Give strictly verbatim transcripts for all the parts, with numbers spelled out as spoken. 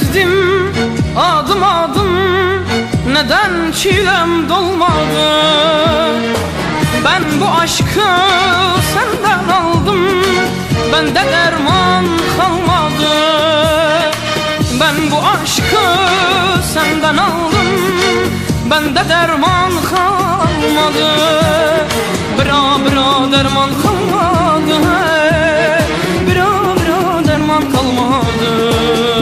gezdim adım adım, neden çilem dolmadı? Ben bu aşkı senden aldım, bende derman kalmadı. Ben bu aşkı senden aldım, bende derman kalmadı. Bira bira derman kalmadı, bira bira derman kalmadı.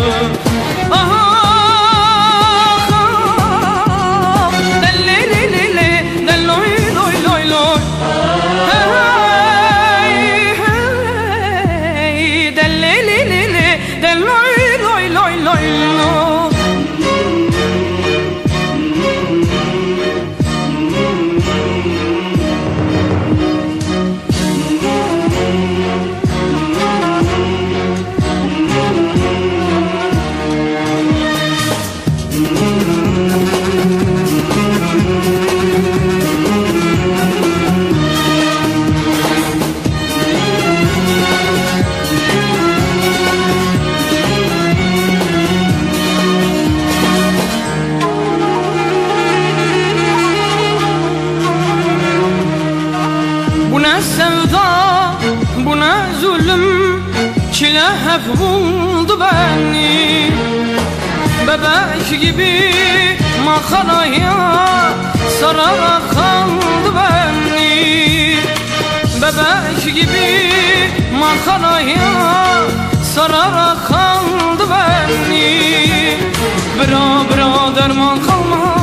Bu ne sevda, bu ne zulüm, çile hep buldu beni. Bebek gibi makaraya sararak kaldı beni. Bebek gibi makaraya sararak kaldı beni. Bira bira derman kalmadı.